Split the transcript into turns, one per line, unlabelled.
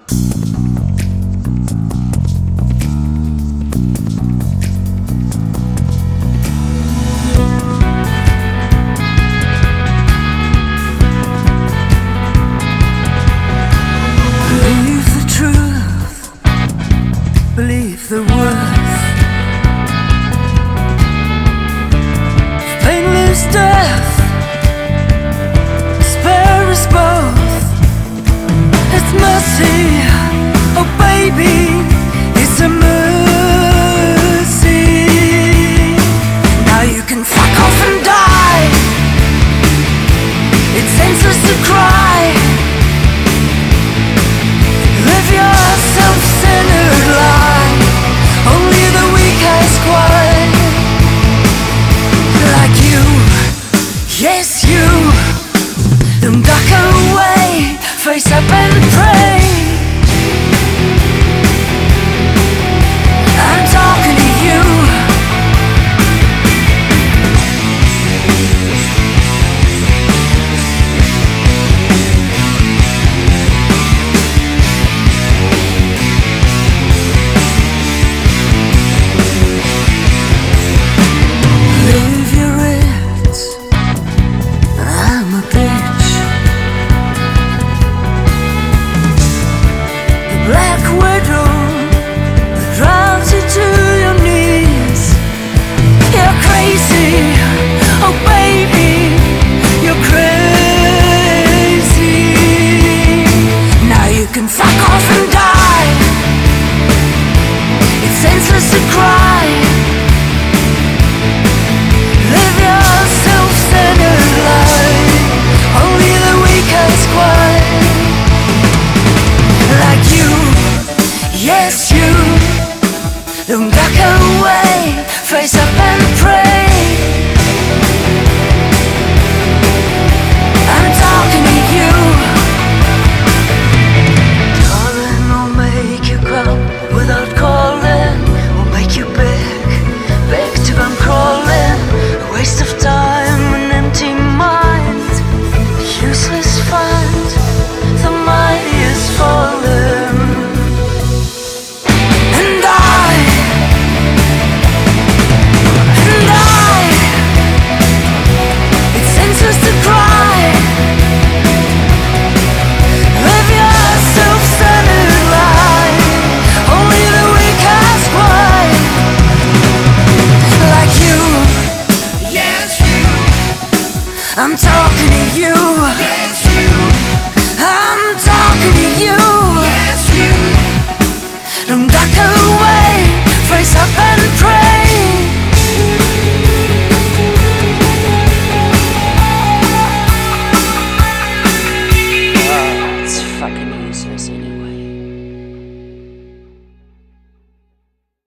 Believe the truth, believe the worth. Pain leaves death, spare us both. It's mercy, oh baby, it's a mercy. Now you can fuck off and die. It's senseless to cry. Live your self-centered life. Only the weak ask why. Like you, yes you. Don't duck away, face up and pray. I'm talking to you. Leave your wits, I'm a bitch. The Black Widow